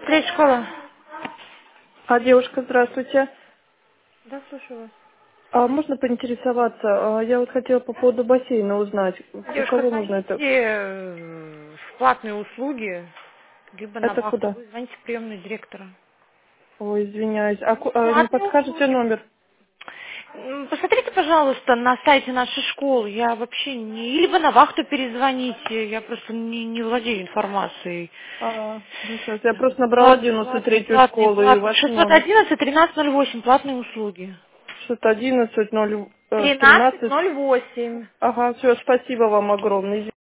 Плей школа. Девушка, здравствуйте. Да, слушаю вас. Можно поинтересоваться? Я вот хотела по поводу бассейна узнать. У Девушка, кого нужно звоните это? в платные услуги, либо на Это вахту. куда? Вы звоните в приемную директора. Ой, извиняюсь. Не Платные подскажете услуги. номер? Посмотрите, пожалуйста, на сайте нашей школы. Я вообще не... Или вы на вахту перезвоните. Я просто не владею информацией. Хорошо. Я просто набрала Платные, 93-ю платные, школу и платные. ваш номер. 611-1308. Платные услуги. 611 0 13. 1308. Ага, все, спасибо вам огромное.